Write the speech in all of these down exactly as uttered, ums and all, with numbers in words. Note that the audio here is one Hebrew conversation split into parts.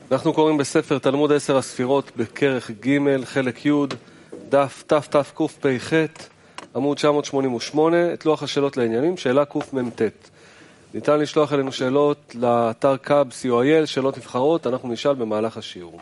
אנחנו קוראים בספר תלמוד עשר הספירות בכרך ג' חלק י' דף תתקפ"ח עמוד תשע מאות שמונים ושמונה, את לוח השאלות לעניינים, שאלה קמ"ט. ניתן לשלוח אלינו שאלות לאתר קאב סי או איי אל, שאלות נבחרות, אנחנו נשאל במהלך השיעור.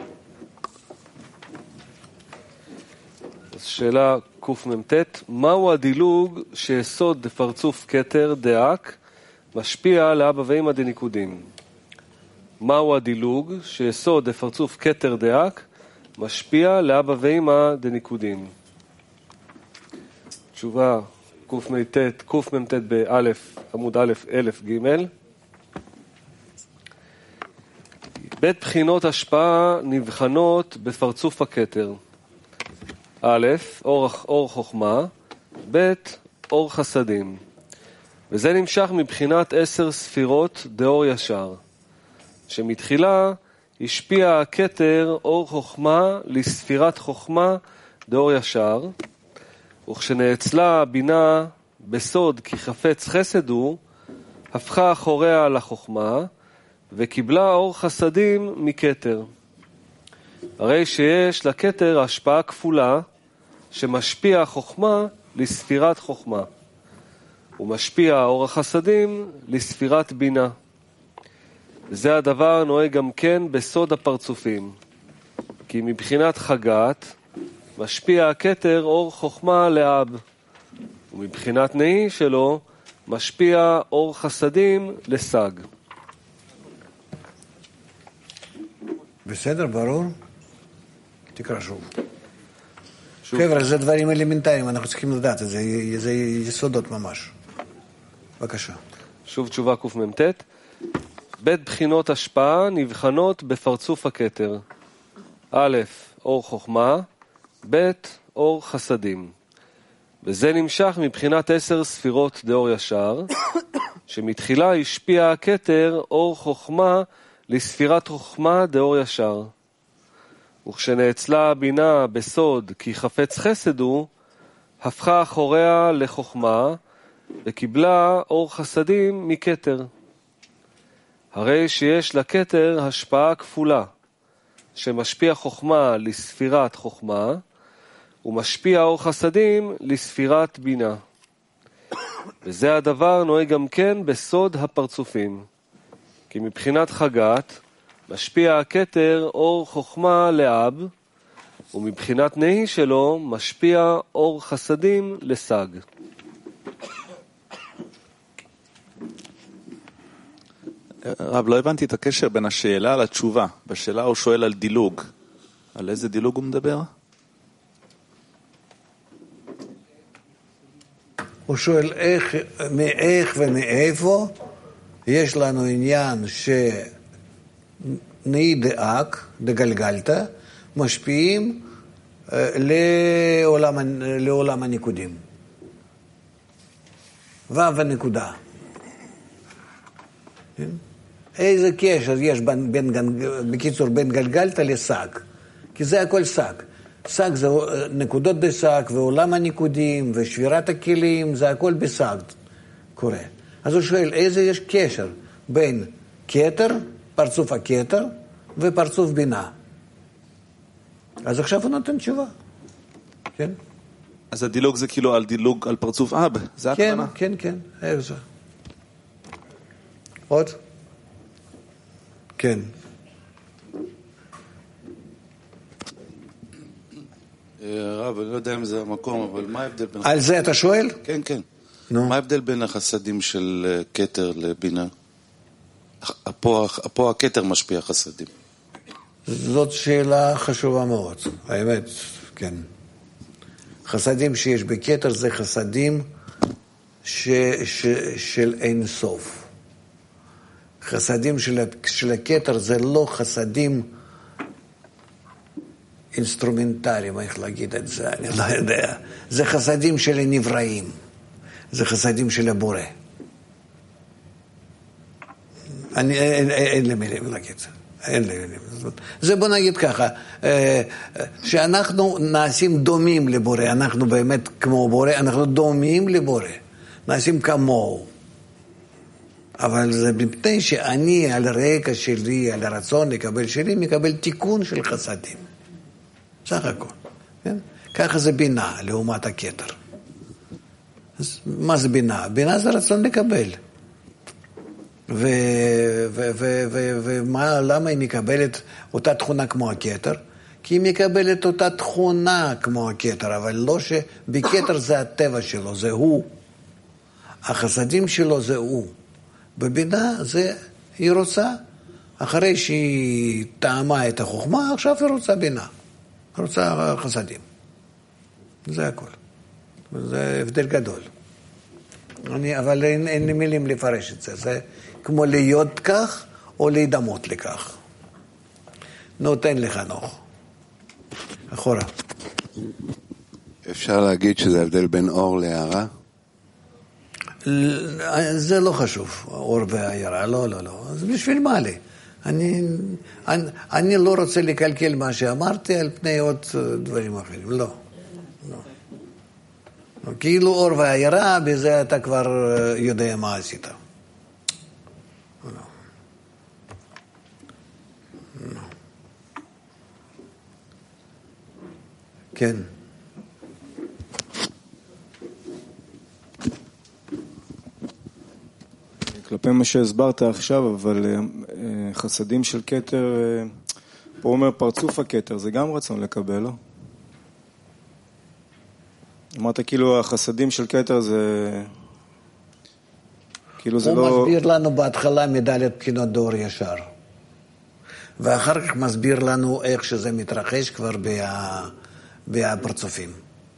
אז שאלה קמ"ט, מהו הדילוג שיסוד דפרצוף כתר דאק משפיע לאבא ואמא דניקודים? מהו הדילוג שיסוד דפרצוף כתר דאק משפיע לאבא ואמא דניקודים? תשובה קמ"ט, קמ"ט באלף, עמוד א', אלף ג'. בית בחינות השפעה נבחנות בפרצוף הכתר. א', אור, אור חוכמה, ב', אור חסדים. וזה נמשך מבחינת עשר ספירות דאור ישר, שמתחילה השפיע הכתר אור חוכמה לספירת חוכמה דאור ישר, וכשנאצלה הבינה בסוד כי חפץ חסד הוא, הפכה אחוריה לחוכמה, וקיבלה אור חסדים מכתר. הרי שיש לכתר השפעה כפולה, שמשפיע חוכמה לספירת חוכמה, ומשפיע אור החסדים לספירת בינה. וזה הדבר נוהג גם כן בסוד הפרצופים, כי מבחינת חגת משפיע הכתר אור חוכמה לאב, ומבחינת נהי שלו משפיע אור חסדים לסג. בסדר, ברור? תקרא שוב. חבר'ה, זה דברים אלמנטריים, אנחנו צריכים לדעת את זה, זה יסודות ממש. בבקשה. שוב תשובה קמ"ט. בית בחינות השפעה נבחנות בפרצוף הכתר. א', אור חוכמה, ב', אור חסדים. וזה נמשך מבחינת עשר ספירות דאור ישר, שמתחילה השפיע הכתר אור חוכמה לספירת חוכמה דאור ישר. וכשנאצלה הבינה בסוד כי חפץ חסד הוא, הפכה אחוריה לחוכמה, וקיבלה אור חסדים מכתר. הרי שיש לכתר השפעה כפולה, שמשפיע חוכמה לספירת חוכמה, ומשפיע אור חסדים לספירת בינה. וזה הדבר נוהג גם כן בסוד הפרצופים, כי מבחינת חגת משפיע הכתר אור חוכמה לאב, ומבחינת נהי שלו משפיע אור חסדים לסג. רב, לא הבנתי את הקשר בין השאלה לתשובה. בשאלה הוא שואל על דילוג. על איזה דילוג הוא מדבר? הוא שואל איך, מאיך ומאיפה יש לנו עניין שנהי דאק, דגלגלתא, משפיעים לעולם, לעולם הניקודים. ו' הנקודה. איזה קשר יש בין, בין, בקיצור בין גלגלתא לסג? כי זה הכל סג. סג זה נקודות בסג, ועולם הניקודים, ושבירת הכלים, זה הכל בסג קורה. אז הוא שואל, איזה יש קשר בין כתר, פרצוף הכתר, ופרצוף בינה? אז עכשיו הוא נותן תשובה. כן? אז הדילוג זה כאילו על דילוג על פרצוף אב, זה הכוונה? כן, כן, כן, איך זה? עוד? כן. רב, אני לא יודע אם זה המקום, אבל מה ההבדל בין... על זה אתה שואל? כן, כן. נו. מה ההבדל בין החסדים של כתר לבינה? פה, פה הכתר משפיע חסדים. זאת שאלה חשובה מאוד, האמת, כן. חסדים שיש בכתר זה חסדים ש, ש, של אין סוף. חסדים של, של הכתר זה לא חסדים אינסטרומנטליים, איך להגיד את זה, אני לא יודע. זה חסדים של הנבראים, זה חסדים של הבורא. אני, אין, אין לי מילים להגיד זה. אין לי מילים. זה בוא נגיד ככה, שאנחנו נעשים דומים לבורא, אנחנו באמת כמו בורא, אנחנו דומים לבורא, נעשים כמוהו. אבל זה מפני שאני על הרקע שלי, על הרצון לקבל שלי, מקבל תיקון של חסדים. סך הכל. כן? ככה זה בינה לעומת הכתר. אז מה זה בינה? בינה זה רצון לקבל. ולמה היא מקבלת אותה תכונה כמו הכתר? כי היא מקבלת אותה תכונה כמו הכתר, אבל לא שבכתר זה הטבע שלו, זה הוא. החסדים שלו זה הוא. בבינה זה היא רוצה, אחרי שהיא טעמה את החוכמה, עכשיו היא רוצה בינה. היא רוצה חסדים. זה הכל. זה הבדל גדול. אני, אבל אין, אין לי מילים לפרש את זה. זה כמו להיות כך או להידמות לכך. נותן לך נוח. אחורה. אפשר להגיד שזה הבדל בין אור להערה? זה לא חשוב, אור והערה, לא, לא, לא. אז בשביל מה לי? אני, אני, אני לא רוצה לקלקל מה שאמרתי על פני עוד דברים אחרים, לא. לא. כאילו אור והערה, בזה אתה כבר יודע מה עשית. לא. לא. כן. כלפי מה שהסברת עכשיו, אבל חסדים של כתר, פה אומר פרצוף הכתר, זה גם רצון לקבל, לא? אמרת כאילו החסדים של כתר זה... כאילו זה לא... הוא מסביר לנו בהתחלה מדלת בחינות דור ישר. ואחר כך מסביר לנו איך שזה מתרחש כבר בה... בפרצופים.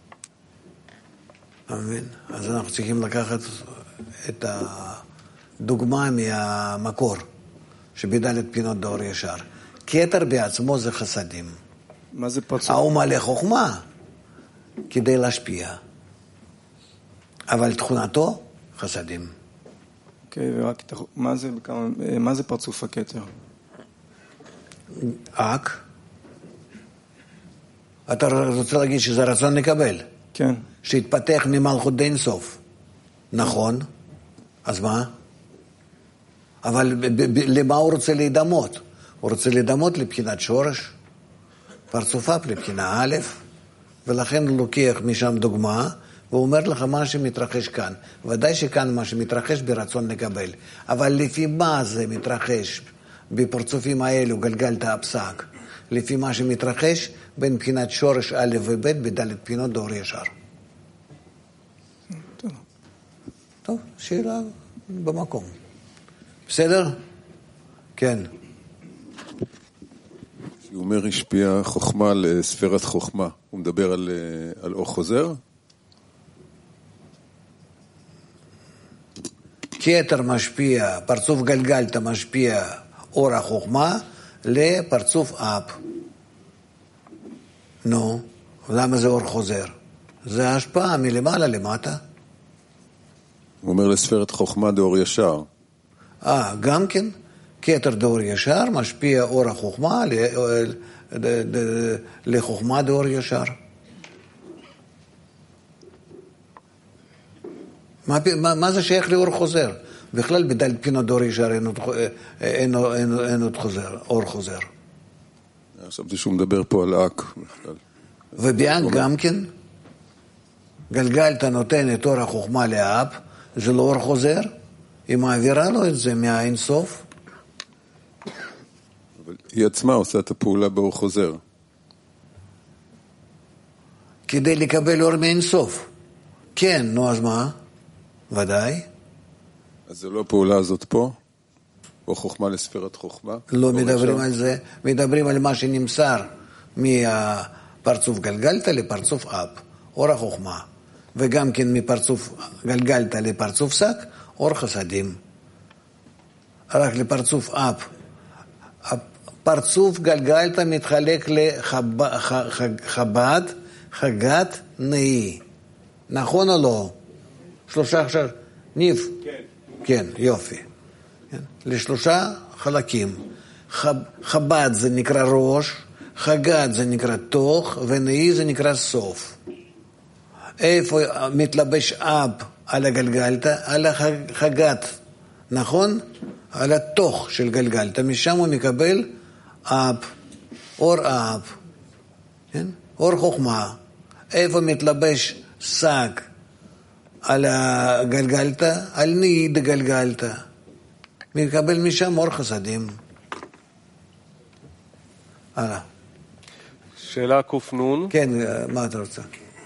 מבין? אז אנחנו צריכים לקחת את הדוגמה מהמקור, שבדלת בחינות דור ישר. כתר בעצמו זה חסדים. מה זה פרצוף? הוא מלא חוכמה כדי להשפיע. אבל תכונתו חסדים. אוקיי, ורק מה זה, מה זה פרצוף הכתר? אק. אתה רוצה להגיד שזה רצון לקבל? כן. שהתפתח ממלכות די אינסוף. נכון. אז מה? אבל למה הוא רוצה להידמות? הוא רוצה להידמות לבחינת שורש, פרצופה לבחינה א', ולכן הוא לוקח משם דוגמה, והוא אומר לך מה שמתרחש כאן. ודאי שכאן מה שמתרחש ברצון לקבל. אבל לפי מה זה מתרחש בפרצופים האלו, גלגלת הפסק? לפי מה שמתרחש בין בחינת שורש א' וב' בדלת בחינות דור ישר. טוב. טוב, שאלה במקום. בסדר? כן. הוא אומר השפיע חוכמה לספירת חוכמה. הוא מדבר על, על אור חוזר? כתר משפיע, פרצוף גלגלתא משפיע אור החוכמה לפרצוף אב. נו, למה זה אור חוזר? זה השפעה מלמעלה למטה. הוא אומר לספירת חוכמה דאור ישר. אה, גם כן, כתר דאור ישר משפיע אור החוכמה לחוכמה דאור ישר. מה, מה, מה זה שייך לאור חוזר? בכלל בדלת בחינות דאור ישר אין עוד, אין, אין, אין עוד חוזר, אור חוזר. חשבתי שהוא מדבר פה על אק. ובאק גם כן, גלגלת נותן את אור החוכמה לאב, זה לא אור חוזר, היא מעבירה לו את זה מהאינסוף. אבל היא עצמה עושה את הפעולה באור חוזר. כדי לקבל אור מאינסוף. כן, נו אז מה? ודאי. אז זה לא הפעולה הזאת פה? או חוכמה לספירת חוכמה? לא מדברים על זה, מדברים על מה שנמסר מהפרצוף גלגלתא לפרצוף אב, אור החוכמה. וגם כן מפרצוף גלגלתא לפרצוף שק, אור חסדים. רק לפרצוף אב. פרצוף גלגלתא מתחלק לחב"ד, חגת, נאי. נכון או לא? שלושה עכשיו, ניב? כן. כן, יופי. כן? לשלושה חלקים. חב, חב"ד זה נקרא ראש, חגת זה נקרא תוך, ונאי זה נקרא סוף. איפה מתלבש אב על הגלגלתא? על החגת נכון? על התוך של גלגלתא, משם הוא מקבל אב, אור אב, כן? אור חוכמה. איפה מתלבש סג על הגלגלתא? על ניד גלגלתא. מקבל משם אור חסדים. הלאה. שאלה קופנון. כן, מה אתה רוצה?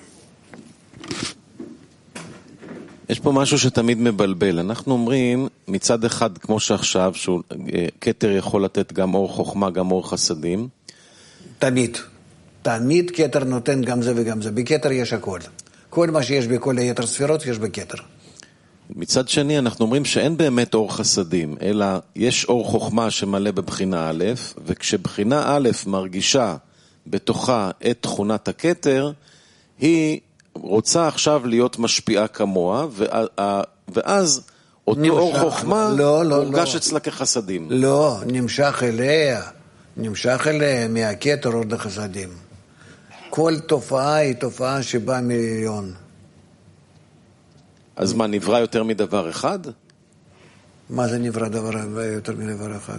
יש פה משהו שתמיד מבלבל. אנחנו אומרים מצד אחד, כמו שעכשיו, שכתר יכול לתת גם אור חוכמה, גם אור חסדים. תמיד. תמיד כתר נותן גם זה וגם זה. בכתר יש הכל. כל מה שיש בכל היתר ספירות יש בכתר. מצד שני, אנחנו אומרים שאין באמת אור חסדים, אלא יש אור חוכמה שמלא בבחינה א', וכשבחינה א' מרגישה בתוכה את תכונת הכתר, היא רוצה עכשיו להיות משפיעה כמוה, ואז אותו נמשך, אור חוכמה לא, לא, מורגש לא. אצלה כחסדים. לא, נמשך אליה, נמשך אליה מהכתר אור לחסדים. כל תופעה היא תופעה שבאה מיליון. אז מה, נברא יותר מדבר אחד? מה זה נברא דבר יותר מדבר אחד?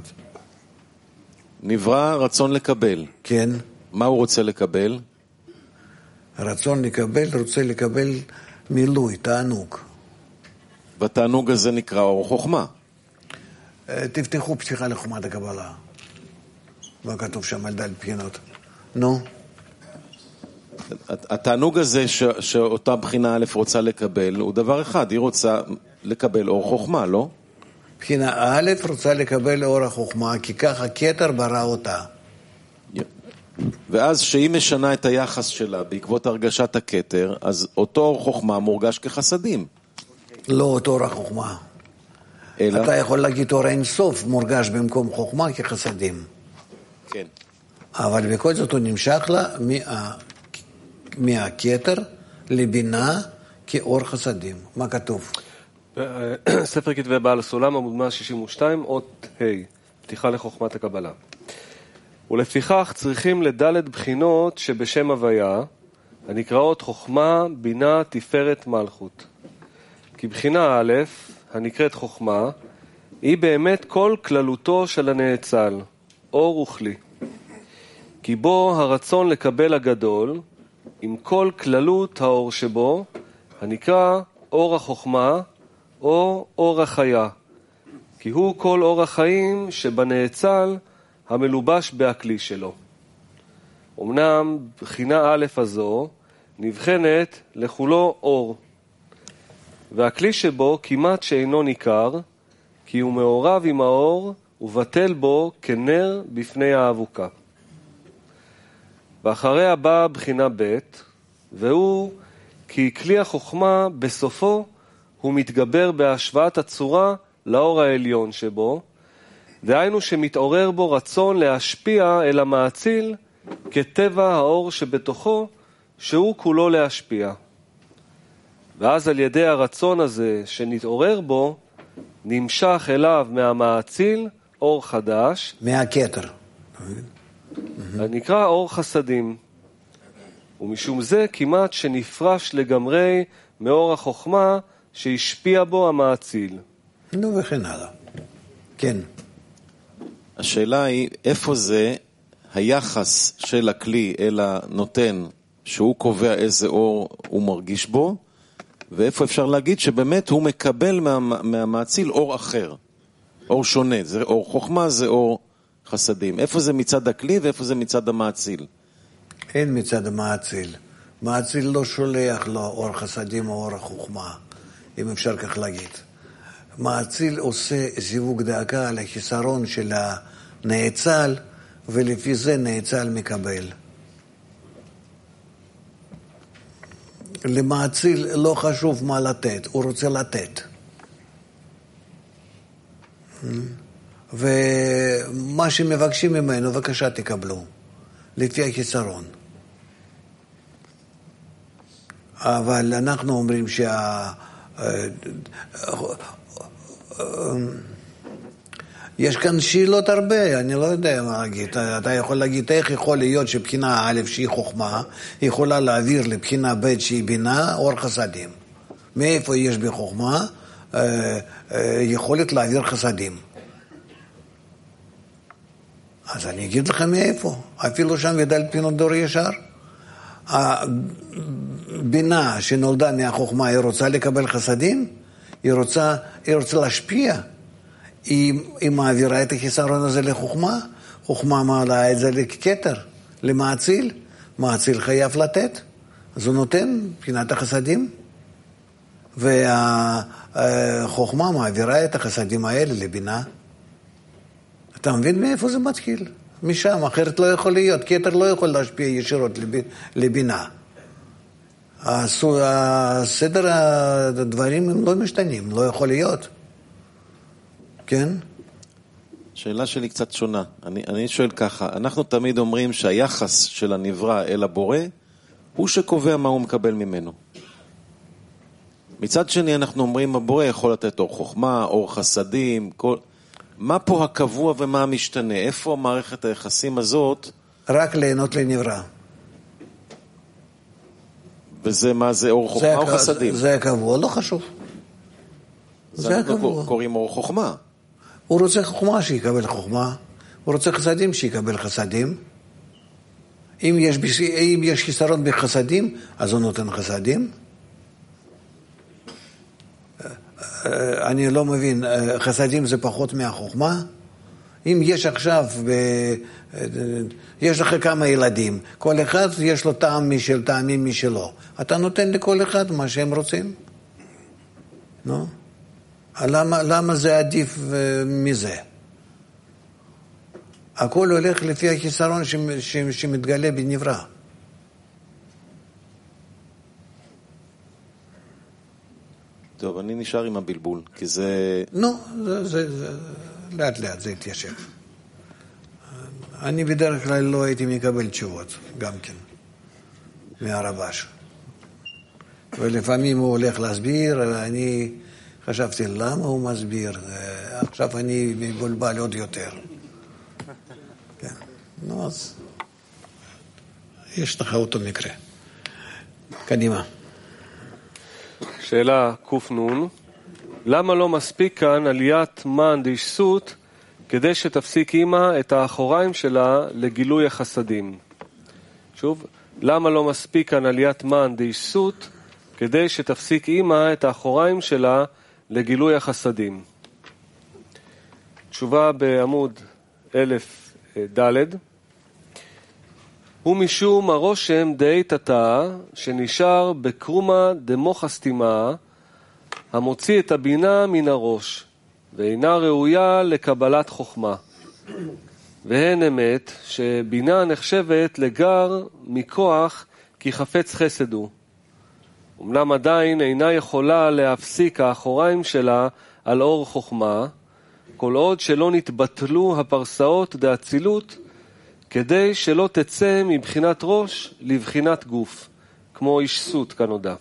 נברא רצון לקבל. כן. מה הוא רוצה לקבל? רצון לקבל, רוצה לקבל מילוי, תענוג. בתענוג הזה נקרא אור חוכמה. תפתחו פתיחה לחוכמת הקבלה. מה כתוב שם על דל בחינות? נו. התענוג הזה ש, שאותה בחינה א' רוצה לקבל הוא דבר אחד, היא רוצה לקבל אור חוכמה, לא? בחינה א' רוצה לקבל אור החוכמה, כי ככה כתר ברא אותה. ואז שהיא משנה את היחס שלה בעקבות הרגשת הכתר, אז אותו אור חוכמה מורגש כחסדים. לא אותו אור החוכמה. אלא? אתה יכול להגיד אור אין סוף מורגש במקום חוכמה כחסדים. כן. אבל בכל זאת הוא נמשך לה מה... מהכתר לבינה כאור חסדים. מה כתוב? ספר כתבי בעל הסולם, עמוד מאה שישים ושתיים, אות ה', פתיחה לחוכמת הקבלה. ולפיכך צריכים לדלת בחינות שבשם הוויה, הנקראות חוכמה, בינה, תפארת, מלכות. כי בחינה א', הנקראת חוכמה, היא באמת כל כללותו של הנאצל, אור וכלי. כי בו הרצון לקבל הגדול, עם כל כללות האור שבו, הנקרא אור החוכמה או אור החיה, כי הוא כל אור החיים שבנאצל המלובש בהכלי שלו. אמנם בחינה א' הזו נבחנת לכולו אור, והכלי שבו כמעט שאינו ניכר, כי הוא מעורב עם האור ובטל בו כנר בפני האבוקה. ואחריה באה בחינה ב', והוא כי כלי החוכמה בסופו הוא מתגבר בהשוואת הצורה לאור העליון שבו, דהיינו שמתעורר בו רצון להשפיע אל המאציל כטבע האור שבתוכו, שהוא כולו להשפיע. ואז על ידי הרצון הזה שנתעורר בו, נמשך אליו מהמאציל אור חדש. מהכתר. הנקרא אור חסדים. ומשום זה כמעט שנפרש לגמרי מאור החוכמה שהשפיע בו המאציל. נו וכן הלאה. כן. השאלה היא, איפה זה היחס של הכלי אל הנותן, שהוא קובע איזה אור הוא מרגיש בו, ואיפה אפשר להגיד שבאמת הוא מקבל מה, מהמאציל אור אחר, אור שונה, זה אור חוכמה, זה אור חסדים. איפה זה מצד הכלי ואיפה זה מצד המאציל? אין מצד המאציל. מאציל לא שולח לו אור חסדים או אור החוכמה, אם אפשר כך להגיד. מאציל עושה זיווג דאגה על החיסרון של הנאצל, ולפי זה נאצל מקבל. למאציל לא חשוב מה לתת, הוא רוצה לתת. ומה שמבקשים ממנו, בבקשה תקבלו, לפי החיסרון. אבל אנחנו אומרים שה... יש כאן שאלות הרבה, אני לא יודע מה להגיד. אתה יכול להגיד איך יכול להיות שבחינה א' שהיא חוכמה, יכולה להעביר לבחינה ב' שהיא בינה, אור חסדים. מאיפה יש בחוכמה? אה, אה, יכולת להעביר חסדים. אז אני אגיד לכם מאיפה, אפילו שם ידל פינות דור ישר. הבינה שנולדה מהחוכמה, היא רוצה לקבל חסדים, היא רוצה, היא רוצה להשפיע, היא, היא מעבירה את החיסרון הזה לחוכמה, חוכמה מעלה את זה לכתר, למעציל, מעציל חייב לתת, אז הוא נותן מבחינת החסדים, והחוכמה מעבירה את החסדים האלה לבינה. אתה מבין מאיפה זה מתחיל? משם, אחרת לא יכול להיות, כתר לא יכול להשפיע ישירות לבינה. הסדר הדברים הם לא משתנים, לא יכול להיות. כן? שאלה שלי קצת שונה. אני, אני שואל ככה, אנחנו תמיד אומרים שהיחס של הנברא אל הבורא הוא שקובע מה הוא מקבל ממנו. מצד שני אנחנו אומרים הבורא יכול לתת אור חוכמה, אור חסדים, כל... מה פה הקבוע ומה המשתנה? איפה מערכת היחסים הזאת? רק ליהנות לנברא. וזה מה זה אור חוכמה או חסדים? זה הקבוע, לא חשוב. זה הקבוע. קוראים אור חוכמה. הוא רוצה חוכמה שיקבל חוכמה, הוא רוצה חסדים שיקבל חסדים. אם יש, אם יש חיסרון בחסדים, אז הוא נותן חסדים. אני לא מבין, חסדים זה פחות מהחוכמה? אם יש עכשיו, יש לך כמה ילדים, כל אחד יש לו טעם משל, טעמים משלו. אתה נותן לכל אחד מה שהם רוצים? לא? למה, למה זה עדיף מזה? הכל הולך לפי החיסרון שמתגלה בנברא. טוב, אני נשאר עם הבלבול, כי זה... לא, זה, זה, זה, לאט לאט זה התיישב. אני בדרך כלל לא הייתי מקבל תשובות, גם כן, מהרבש. ולפעמים הוא הולך להסביר, אני חשבתי למה הוא מסביר, עכשיו אני מבולבל עוד יותר. כן, נו אז, יש לך אותו מקרה. קדימה. שאלה קופנון, למה לא מספיק כאן עליית מן דאישסות כדי שתפסיק אימא את האחוריים שלה לגילוי החסדים? שוב, למה לא מספיק כאן עליית מן דאישסות כדי שתפסיק אימא את האחוריים שלה לגילוי החסדים? תשובה בעמוד אלף ד' הוא משום הרושם די תתא שנשאר בקרומה דמוך הסתימה המוציא את הבינה מן הראש ואינה ראויה לקבלת חוכמה. והן אמת שבינה נחשבת לגר מכוח כי חפץ חסד הוא. אומנם עדיין אינה יכולה להפסיק האחוריים שלה על אור חוכמה, כל עוד שלא נתבטלו הפרסאות דאצילות, כדי שלא תצא מבחינת ראש לבחינת גוף, כמו אישסות כנודע.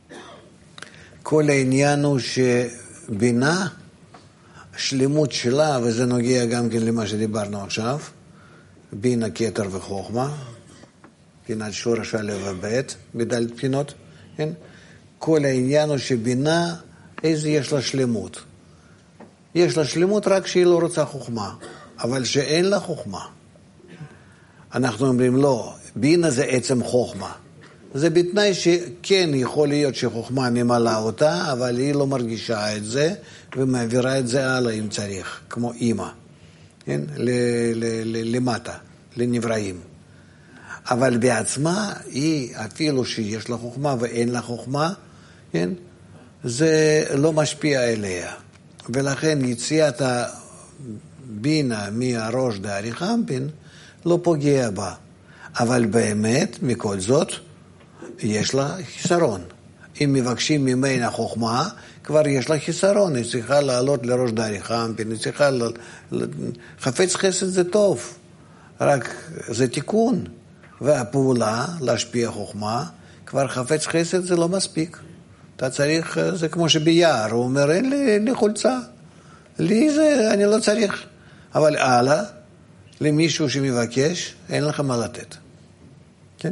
כל העניין הוא שבינה, שלמות שלה, וזה נוגע גם כן למה שדיברנו עכשיו, בינה, כתר וחוכמה, בחינת שורש א' וב' בדלת בחינות, כן? כל העניין הוא שבינה, איזה יש לה שלמות? יש לה שלמות רק שהיא לא רוצה חוכמה, אבל שאין לה חוכמה. אנחנו אומרים לא, בינה זה עצם חוכמה. זה בתנאי שכן יכול להיות שחוכמה ממלאה אותה, אבל היא לא מרגישה את זה, ומעבירה את זה הלאה אם צריך, כמו אימא, כן? ל- ל- ל- למטה, לנבראים. אבל בעצמה, היא אפילו שיש לה חוכמה ואין לה חוכמה, כן? זה לא משפיע אליה. ולכן יציאת הבינה מהראש דאריכמפין לא פוגע בה. אבל באמת, מכל זאת, יש לה חיסרון. אם מבקשים ממנה חוכמה, כבר יש לה חיסרון. היא צריכה לעלות לראש דאריכמפין, היא צריכה... ל... חפץ חסד זה טוב, רק זה תיקון. והפעולה, להשפיע חוכמה, כבר חפץ חסד זה לא מספיק. אתה צריך, זה כמו שביער, הוא אומר, אין לי, אין לי חולצה. לי זה, אני לא צריך. אבל הלאה, למישהו שמבקש, אין לך מה לתת. כן?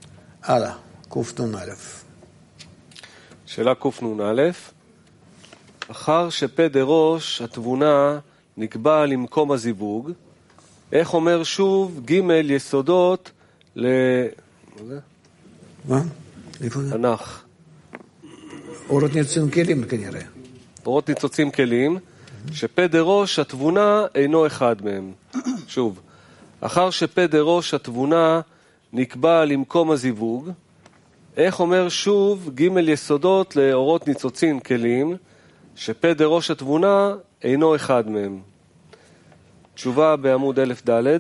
הלאה, קופנון א'. שאלה קופנון א', אחר שפה דראש התבונה נקבע למקום הזיווג, איך אומר שוב ג' יסודות ל... מה זה? מה? איפה זה? הנח. אורות ניצוצים כלים כנראה. אורות ניצוצים כלים, שפה דראש התבונה אינו אחד מהם. שוב, אחר שפה דראש התבונה נקבע למקום הזיווג, איך אומר שוב ג' יסודות לאורות ניצוצים כלים, שפה דראש התבונה אינו אחד מהם. תשובה בעמוד אלף ד'.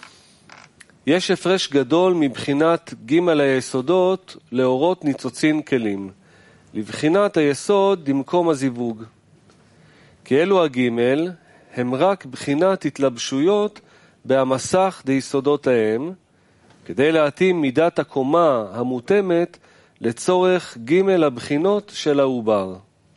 יש הפרש גדול מבחינת ג' היסודות לאורות ניצוצים כלים, לבחינת היסוד למקום הזיווג. כי אלו הגימל הם רק בחינת התלבשויות בהמסך דיסודות ההם, כדי להתאים מידת הקומה המותאמת לצורך גימל הבחינות של העובר.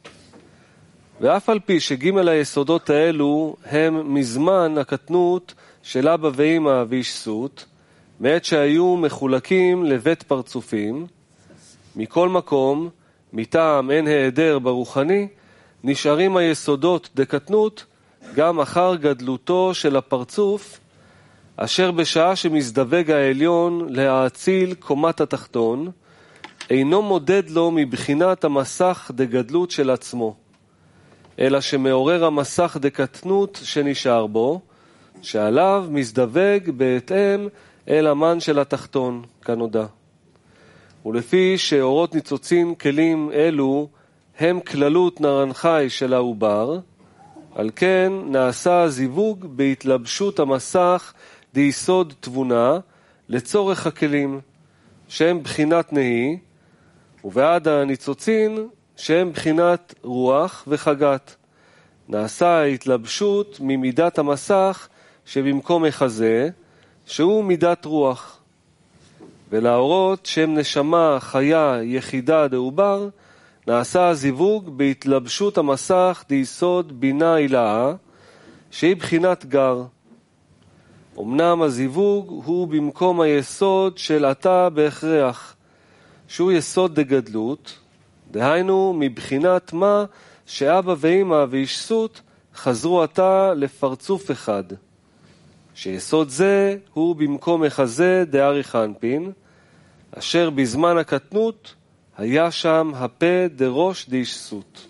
ואף על פי שגימל היסודות האלו הם מזמן הקטנות של אבא ואמא וישסות, מעת שהיו מחולקים לבית פרצופים, מכל מקום, מטעם אין היעדר ברוחני, נשארים היסודות דקטנות גם אחר גדלותו של הפרצוף, אשר בשעה שמזדווג העליון להאציל קומת התחתון, אינו מודד לו מבחינת המסך דגדלות של עצמו, אלא שמעורר המסך דקטנות שנשאר בו, שעליו מזדווג בהתאם אל המן של התחתון, כנודע. ולפי שאורות ניצוצים כלים אלו הם כללות נרנחי של העובר, על כן נעשה זיווג בהתלבשות המסך דיסוד תבונה לצורך הכלים, שהם בחינת נהי, ובעד הניצוצין שהם בחינת רוח וחגת. נעשה ההתלבשות ממידת המסך שבמקום החזה, שהוא מידת רוח. ולאורות שהם נשמה חיה יחידה דעובר, נעשה הזיווג בהתלבשות המסך דיסוד בינה הילאה, שהיא בחינת גר. אמנם הזיווג הוא במקום היסוד של עתה בהכרח, שהוא יסוד דגדלות, דהיינו מבחינת מה שאבא ואמא וישסות חזרו עתה לפרצוף אחד, שיסוד זה הוא במקום החזה דאריך אנפין, אשר בזמן הקטנות היה שם הפה דראש דישסות.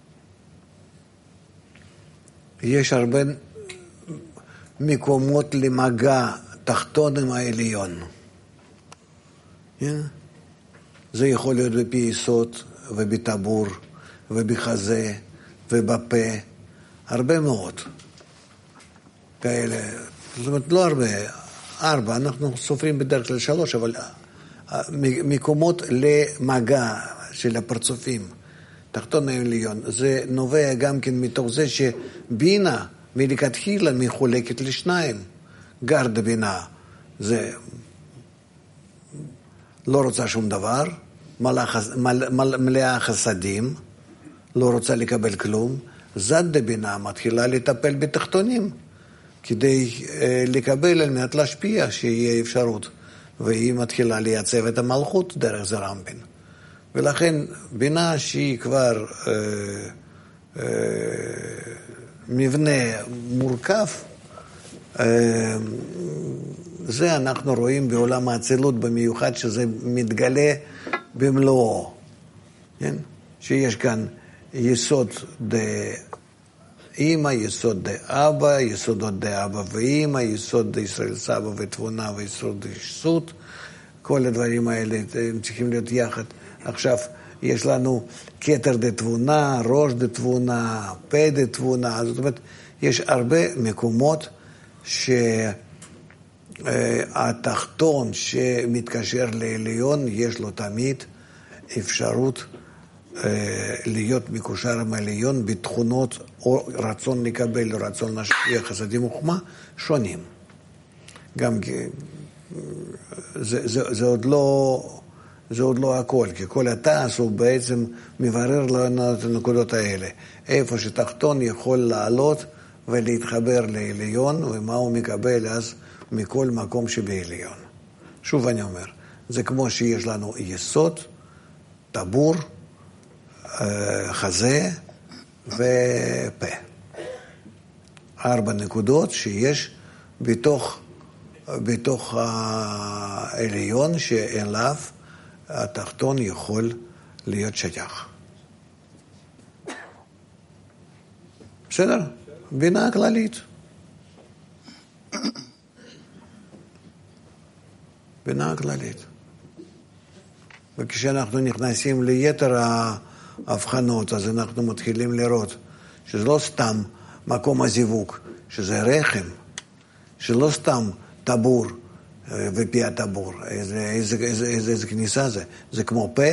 יש הרבה מקומות למגע תחתון עם העליון. זה יכול להיות בפי יסוד ובטבור ובחזה ובפה, הרבה מאוד כאלה. זאת אומרת, לא הרבה, ארבע, אנחנו סופרים בדרך כלל שלוש, אבל מקומות למגע של הפרצופים, תחתון העליון, זה נובע גם כן מתוך זה שבינה מלכתחילה מחולקת לשניים. גרד בינה זה לא רוצה שום דבר, מלאה חסדים, לא רוצה לקבל כלום. זד דבינה מתחילה לטפל בתחתונים, כדי לקבל על מנת להשפיע שיהיה אפשרות, והיא מתחילה לייצב את המלכות דרך זר אנפין. ולכן בינה שהיא כבר אה, אה, מבנה מורכב, אה, זה אנחנו רואים בעולם האצילות במיוחד, שזה מתגלה במלואו, כן? שיש כאן יסוד דאמא, יסוד דאבא, יסודות דאבא ואמא, יסוד דישראל סבא ותבונה ויסוד דישסות. כל הדברים האלה הם צריכים להיות יחד. עכשיו יש לנו כתר דתבונה, ראש דתבונה, פה דתבונה. זאת אומרת, יש הרבה מקומות שהתחתון שמתקשר לעליון יש לו תמיד אפשרות להיות מקושר עם העליון בתכונות או רצון לקבל או רצון להשפיע חסדים וחוכמה שונים. גם זה, זה, זה עוד לא, זה עוד לא הכל, כי כל התעש הוא בעצם מברר לנו את הנקודות האלה. איפה שתחתון יכול לעלות ולהתחבר לעליון, ומה הוא מקבל אז מכל מקום שבעליון. שוב אני אומר, זה כמו שיש לנו יסוד, טבור, חזה ופה. ארבע נקודות שיש בתוך, בתוך העליון שאליו התחתון יכול להיות שייך. בסדר? בינה כללית. בינה כללית. וכשאנחנו נכנסים ליתר ההבחנות, אז אנחנו מתחילים לראות שזה לא סתם מקום הזיווג, שזה רחם, שלא סתם טבור ופי הטבור, איזה, איזה, איזה, איזה, איזה כניסה זה. זה כמו פה,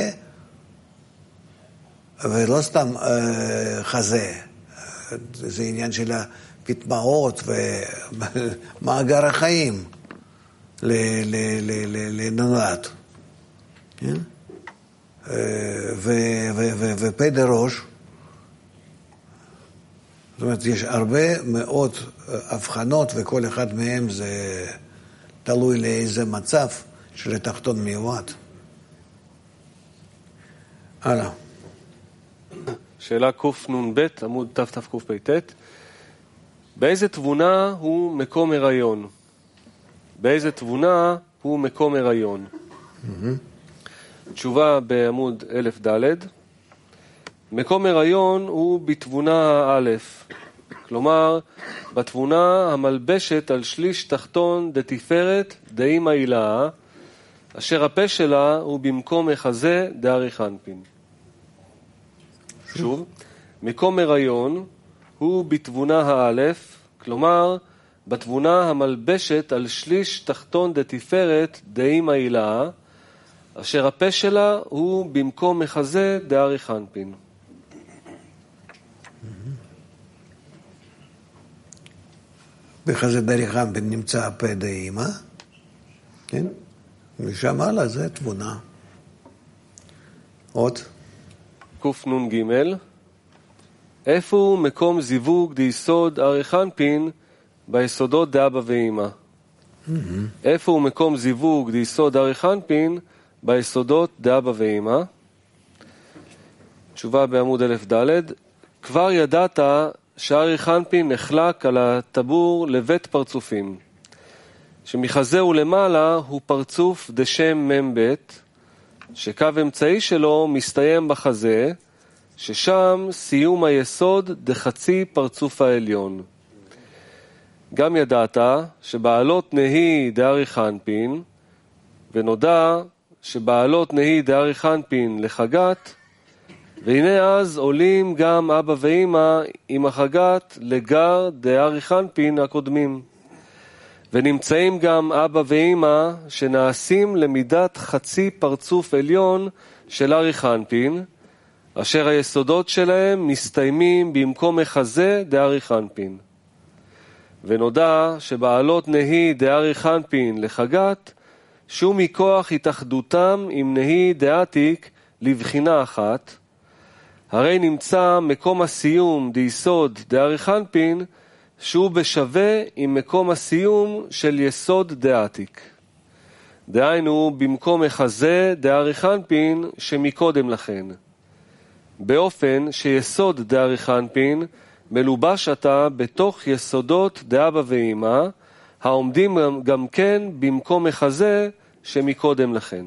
ולא סתם אה, חזה. זה עניין של הפטמאות ומאגר החיים לנולד. ופה דראש, זאת אומרת, יש הרבה מאוד הבחנות, וכל אחד מהם זה תלוי לאיזה מצב של התחתון מיועד. הלאה. שאלה קנ"ב, עמוד תתקפ"ט. באיזה תבונה הוא מקום הריון? באיזה תבונה הוא מקום הריון? Mm-hmm. תשובה בעמוד אלף ד'. מקום הריון הוא בתבונה האלף, כלומר בתבונה המלבשת על שליש תחתון דתפארת דאמא הילאה, אשר הפה שלה הוא במקום החזה דאריך אנפין. שוב, מקום הריון הוא בתבונה האלף, כלומר בתבונה המלבשת על שליש תחתון דתפארת דאמא הילאה, אשר הפה שלה הוא במקום החזה דאריך אנפין. בחזה דאריך אנפין נמצא הפה דאמא, כן? משם הלאה זה תבונה. עוד? קנ"ג. איפה הוא מקום זיווג דיסוד אריך אנפין ביסודות דאבא ואמא? איפה הוא מקום זיווג דיסוד אריך אנפין ביסודות דאבא ואמא? תשובה בעמוד אלף ד'. כבר ידעת שאריך אנפין נחלק על הטבור לבית פרצופים, שמחזהו למעלה הוא פרצוף דשם ממבט, שקו אמצעי שלו מסתיים בחזה, ששם סיום היסוד דחצי פרצוף העליון. גם ידעת שבעלות נהי דאריך אנפין, ונודע שבעלות נהי דאריך אנפין לחגת, והנה אז עולים גם אבא ואמא עם החגת לגר דאריך אנפין הקודמים. ונמצאים גם אבא ואמא שנעשים למידת חצי פרצוף עליון של אריך אנפין, אשר היסודות שלהם מסתיימים במקום החזה דאריך אנפין. ונודע שבעלות נהי דאריך אנפין לחגת, שום מכוח התאחדותם עם נהי דעתיק לבחינה אחת, הרי נמצא מקום הסיום דיסוד דאריך אנפין, שהוא בשווה עם מקום הסיום של יסוד דעתיק. דהיינו במקום החזה דאריך אנפין שמקודם לכן. באופן שיסוד דאריך אנפין מלובש עתה בתוך יסודות דאבא ואמא, העומדים גם כן במקום החזה שמקודם לכן.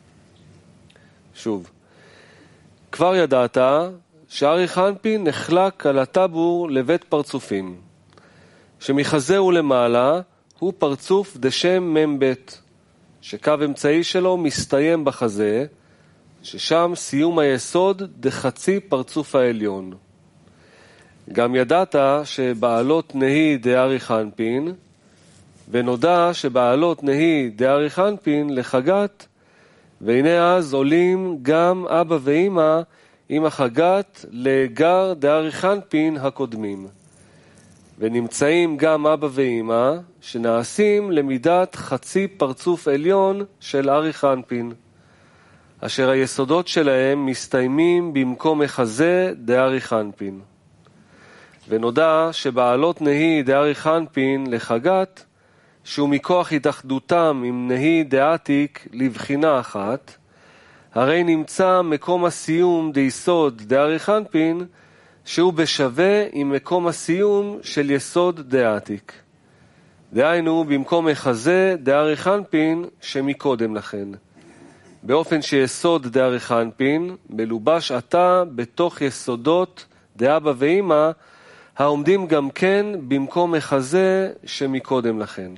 שוב, כבר ידעת שאריך אנפין נחלק על הטבור לבית פרצופים, שמחזהו למעלה הוא פרצוף דשם ממבט, שקו אמצעי שלו מסתיים בחזה, ששם סיום היסוד דחצי פרצוף העליון. גם ידעת שבעלות נהי דאריך אנפין, ונודע שבעלות נהי דאריך אנפין לחגת, והנה אז עולים גם אבא ואמא עם החגת לגר דאריך אנפין הקודמים. ונמצאים גם אבא ואמא שנעשים למידת חצי פרצוף עליון של אריך אנפין, אשר היסודות שלהם מסתיימים במקום החזה דאריך אנפין. ונודע שבעלות נהי דאריך אנפין לחגת, שהוא מכוח התאחדותם עם נהי דעתיק לבחינה אחת, הרי נמצא מקום הסיום דיסוד דאריך אנפין, שהוא בשווה עם מקום הסיום של יסוד דעתיק. דהיינו, במקום מחזה דאריך אנפין שמקודם לכן. באופן שיסוד דאריך אנפין מלובש עתה בתוך יסודות דאבא ואמא, העומדים גם כן במקום מחזה שמקודם לכן.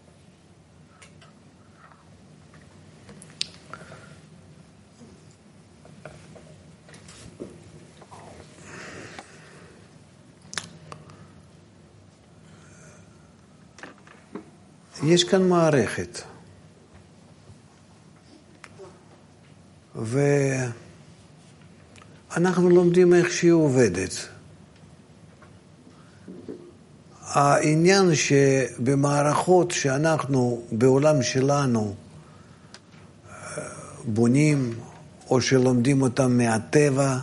יש כאן מערכת, ואנחנו לומדים איך שהיא עובדת. העניין שבמערכות שאנחנו בעולם שלנו בונים או שלומדים אותם מהטבע,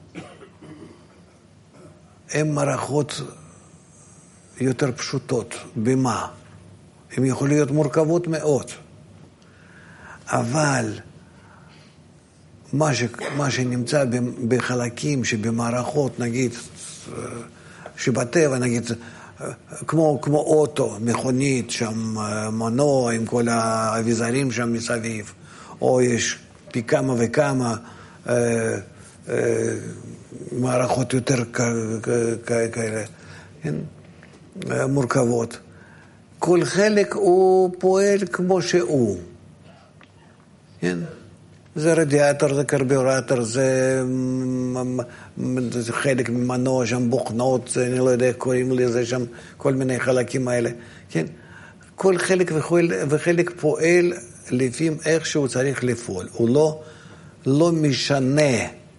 הן מערכות יותר פשוטות. במה? הן יכולות להיות מורכבות מאוד. אבל מה, ש, מה שנמצא בחלקים שבמערכות, נגיד, שבטבע, נגיד, כמו, כמו אוטו, מכונית, שם מנוע עם כל האביזרים שם מסביב, או יש פי כמה וכמה אה, אה, מערכות יותר כאלה, כן? מורכבות. כל חלק הוא פועל כמו שהוא. כן? זה רדיאטור, זה קרבורטור, זה, זה חלק ממנוע, שם בוכנות, אני לא יודע איך קוראים לזה, שם כל מיני חלקים האלה. כן? כל חלק וחלק, וחלק פועל לפי איך שהוא צריך לפעול. הוא לא, לא משנה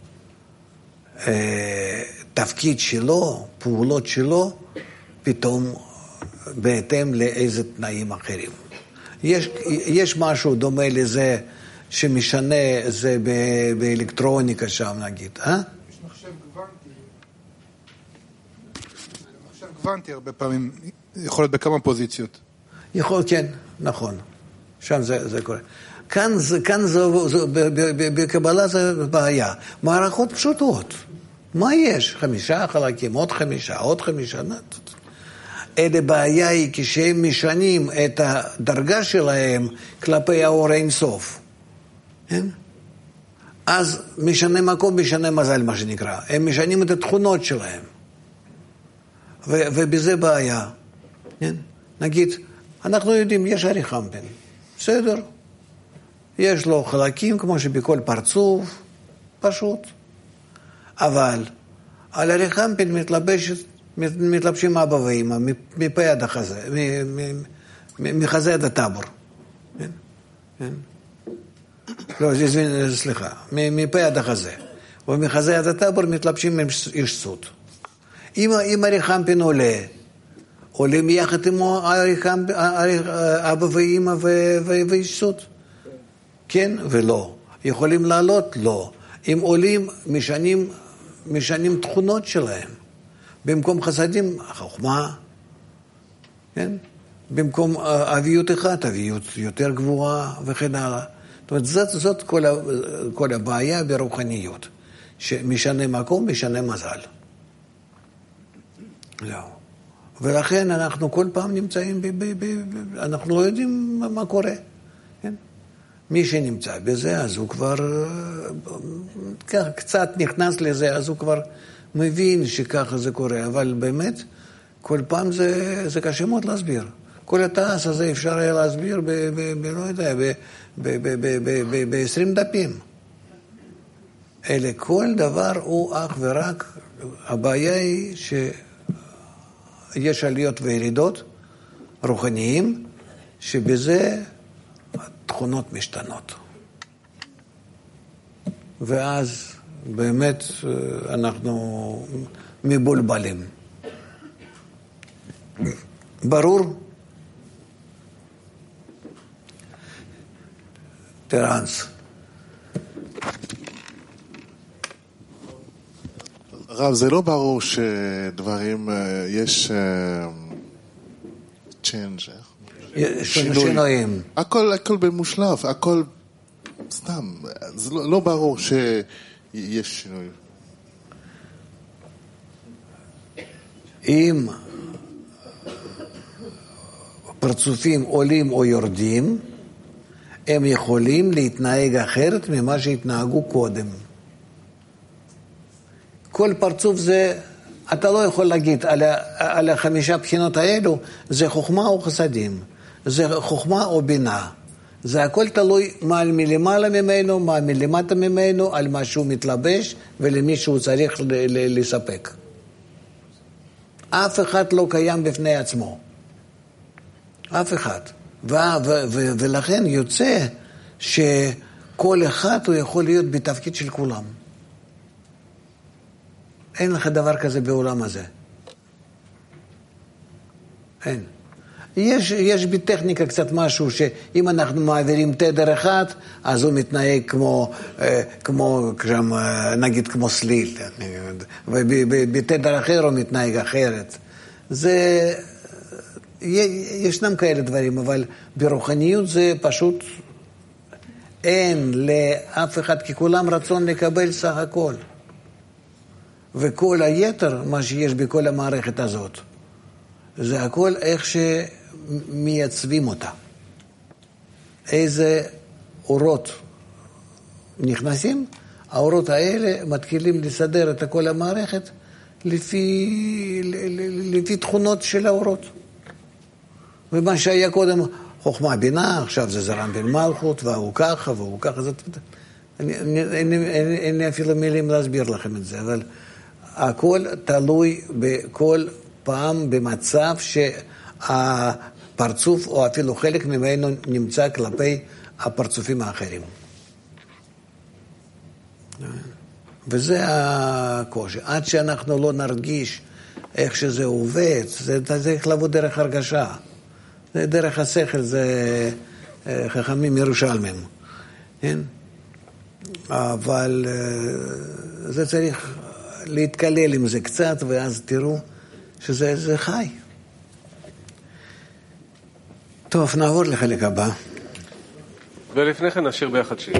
אה, תפקיד שלו, פעולות שלו, פתאום בהתאם לאיזה תנאים אחרים. יש, יש משהו דומה לזה שמשנה זה ב- באלקטרוניקה שם נגיד, אה? יש מחשב גוונטי. מחשב גוונטי הרבה פעמים יכול להיות בכמה פוזיציות. יכול, כן, נכון. שם זה, זה קורה. כאן זה, כאן זה, זה בקבלה זה בעיה. מערכות פשוטות. מה יש? חמישה חלקים, עוד חמישה, עוד חמישה. אלה בעיה היא כשהם משנים את הדרגה שלהם כלפי האור אינסוף. כן? אז משנה מקום, משנה מזל, מה שנקרא. הם משנים את התכונות שלהם. ו- ובזה בעיה. כן? נגיד, אנחנו יודעים, יש אריך אנפין. בסדר? יש לו חלקים כמו שבכל פרצוף, פשוט. אבל על אריך אנפין מתלבשת מתלבשים אבא ואמא, מפה עד החזה, מחזה עד הטבור. כן? כן? לא, סליחה, מפה עד החזה. ומחזה עד הטבור מתלבשים איש סוד. אם אריך אנפין עולה, עולים יחד עם אבא ואמא ואיש סוד. כן ולא. יכולים לעלות? לא. אם עולים, משנים, משנים תכונות שלהם. במקום חסדים, חוכמה, כן? במקום אביות אחת, אביות יותר גבוהה וכן הלאה. זאת אומרת, זאת, זאת כל, ה, כל הבעיה ברוחניות, שמשנה מקום, משנה מזל. לא. ולכן אנחנו כל פעם נמצאים, ב, ב, ב, ב, אנחנו לא יודעים מה קורה. כן? מי שנמצא בזה, אז הוא כבר קצת נכנס לזה, אז הוא כבר מבין שככה זה קורה, אבל באמת, כל פעם זה, זה קשה מאוד להסביר. כל התעש הזה אפשר היה להסביר ב, ב, ב, לא יודע, ב-עשרים דפים. אלה כל דבר הוא אך ורק, הבעיה היא שיש עליות וירידות רוחניים, שבזה התכונות משתנות. ואז באמת אנחנו מבולבלים. ברור? טרנס. רב, זה לא ברור שדברים, יש צ'יינג', שינויים. הכל, הכל במושלף, הכל סתם, זה לא, לא ברור שיש שינוי. אם פרצופים עולים או יורדים, הם יכולים להתנהג אחרת ממה שהתנהגו קודם. כל פרצוף זה, אתה לא יכול להגיד על, על החמישה בחינות האלו, זה חוכמה או חסדים, זה חוכמה או בינה. זה הכל תלוי מה מלמעלה ממנו, מה מלמטה ממנו, על מה שהוא מתלבש ולמי שהוא צריך ל- ל- לספק. אף אחד לא קיים בפני עצמו. אף אחד. ו- ו- ו- ולכן יוצא שכל אחד הוא יכול להיות בתפקיד של כולם. אין לך דבר כזה בעולם הזה. אין. יש, יש בטכניקה קצת משהו שאם אנחנו מעבירים תדר אחד, אז הוא מתנהג כמו, כמו, נגיד כמו סליל, ובתדר אחר הוא מתנהג אחרת. זה, ישנם כאלה דברים, אבל ברוחניות זה פשוט אין לאף אחד, כי כולם רצון לקבל סך הכל. וכל היתר, מה שיש בכל המערכת הזאת, זה הכל איך שמייצבים אותה. איזה אורות נכנסים, האורות האלה מתחילים לסדר את כל המערכת לפי, לפי תכונות של האורות. ומה שהיה קודם חוכמה בינה, עכשיו זה זרם בן מלכות, והוא ככה, והוא ככה. זאת, אני, אני, אני, אין, אין לי אפילו מילים להסביר לכם את זה, אבל הכל תלוי בכל פעם במצב שהפרצוף או אפילו חלק ממנו נמצא כלפי הפרצופים האחרים. וזה הקושי. עד שאנחנו לא נרגיש איך שזה עובד, זה צריך לעבוד דרך הרגשה. זה דרך השכל, זה חכמים ירושלמים. כן? אבל זה צריך להתקלל עם זה קצת, ואז תראו שזה זה חי. טוב, נעבור לחלק הבא. ולפני כן נשאיר ביחד שיר.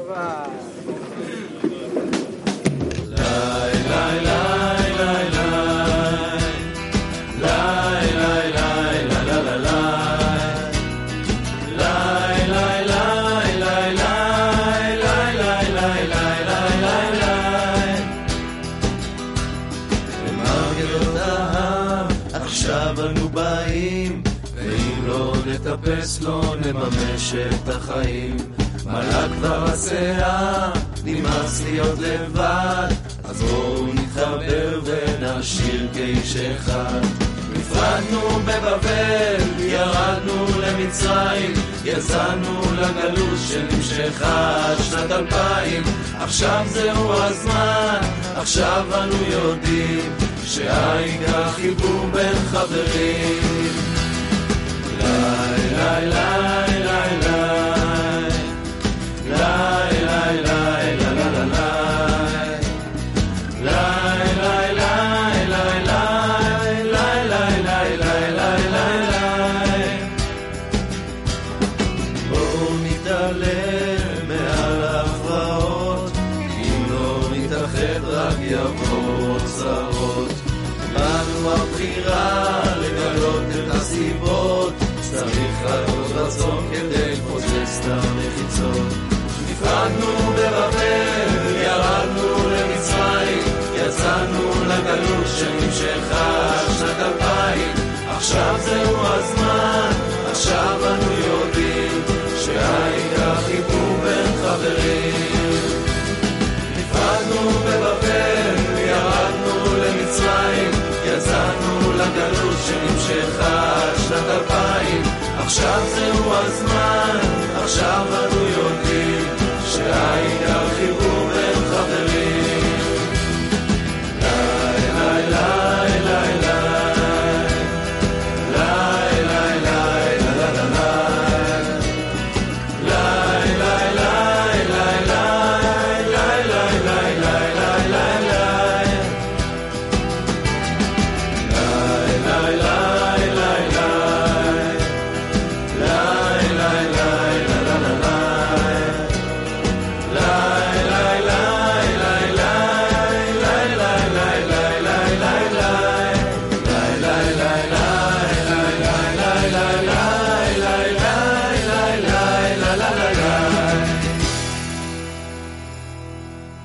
נטפס לא נממש את החיים, מלא כבר הסאה, נמאס להיות לבד, אז בואו נתחבר ונשאיר כאיש אחד. נפרדנו בבבל, ירדנו למצרים, יצאנו לגלות שנמשכה עד שנת אלפיים. עכשיו זהו הזמן, עכשיו אנו יודעים שהעיקר חיבור בין חברים. ליי ליי ליי ליי ליי ליי ליי ליי ליי ליי ליי ליי ליי ליי ליי. בואו נתעלם מעל ההפרעות, אם לא נתאחד רק יבואו צרות. באנו הבחירה לגלות את הסיבות, צריך רק עוד רצון כדי לפוצץ את המחיצות. נפרדנו בבבל, ירדנו למצרים, יצאנו לגלות שנמשכה שנת אלפיים. עכשיו זהו הזמן, עכשיו אנו יודעים שהעיקר חיבור בין חברים. נפרדנו בבבל, ירדנו למצרים, יצאנו לגלות שנמשכה שנת אלפיים. עכשיו זהו הזמן, עכשיו